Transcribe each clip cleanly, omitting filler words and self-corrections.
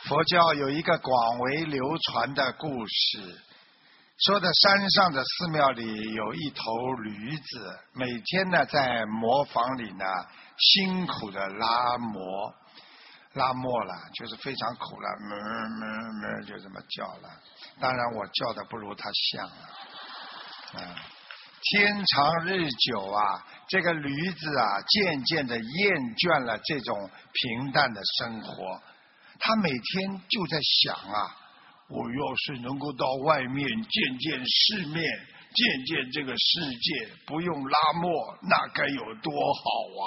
佛教有一个广为流传的故事，说的山上的寺庙里有一头驴子，每天呢在磨坊里呢辛苦的拉磨了，就是非常苦了，就这么叫了。当然我叫的不如他像了。天长日久啊，这个驴子啊渐渐的厌倦了这种平淡的生活，他每天就在想啊，我要是能够到外面见见世面，见见这个世界，不用拉磨，那该有多好啊！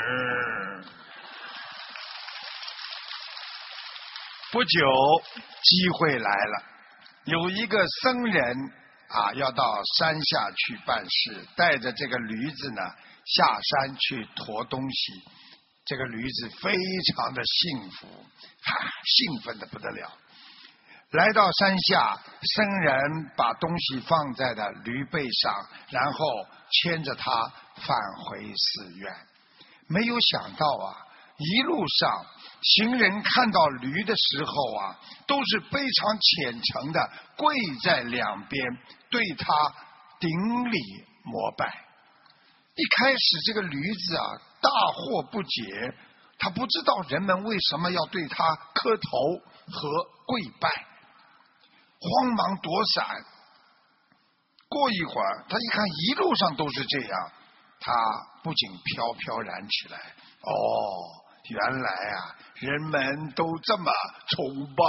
不久，机会来了，有一个僧人啊，要到山下去办事，带着这个驴子呢下山去驮东西。这个驴子非常的幸福，兴奋的不得了。来到山下，僧人把东西放在了驴背上，然后牵着它返回寺院。没有想到啊，一路上行人看到驴的时候啊，都是非常虔诚的跪在两边，对它顶礼膜拜。一开始这个驴子啊大惑不解，他不知道人们为什么要对他磕头和跪拜，慌忙躲闪。过一会儿他一看一路上都是这样，他不仅飘飘然起来，原来啊人们都这么崇拜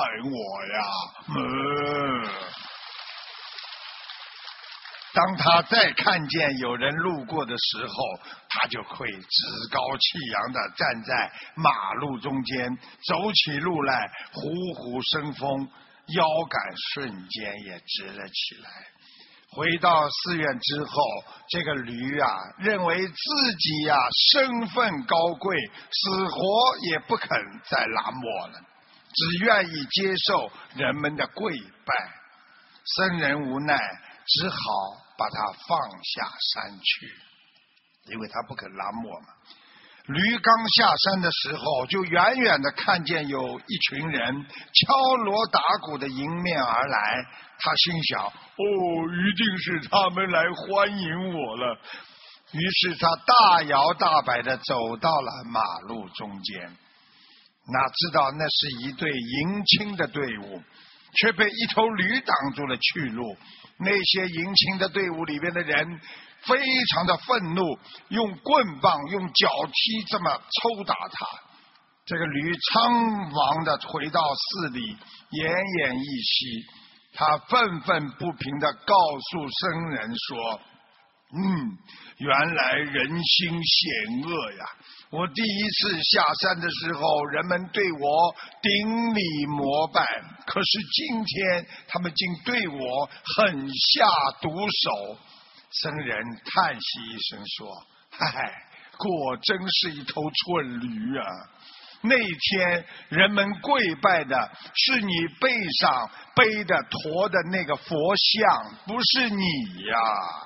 我呀。当他再看见有人路过的时候，他就会趾高气扬地站在马路中间，走起路来虎虎生风，腰杆瞬间也直了起来。回到寺院之后，这个驴啊认为自己啊身份高贵，死活也不肯再拉磨了，只愿意接受人们的跪拜。僧人无奈，只好把它放下山去，因为他不肯拉磨嘛。驴刚下山的时候，就远远的看见有一群人敲锣打鼓的迎面而来，他心想，一定是他们来欢迎我了。于是他大摇大摆的走到了马路中间，哪知道那是一队迎亲的队伍，却被一头驴挡住了去路。那些迎亲的队伍里面的人非常的愤怒，用棍棒用脚踢这么抽打他。这个驴仓皇的回到寺里，奄奄一息。他愤愤不平的告诉僧人说，原来人心险恶呀！我第一次下山的时候，人们对我顶礼膜拜，可是今天他们竟对我狠下毒手。僧人叹息一声说，果真是一头蠢驴啊！那天人们跪拜的是你背上背的驮的那个佛像，不是你呀。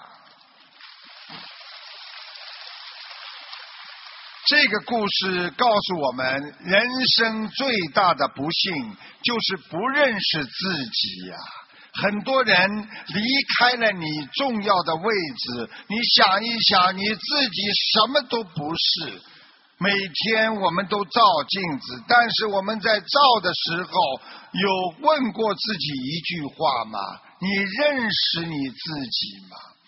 这个故事告诉我们，人生最大的不幸就是不认识自己呀。很多人离开了你重要的位置，你想一想，你自己什么都不是。每天我们都照镜子，但是我们在照的时候，有问过自己一句话吗？你认识你自己吗？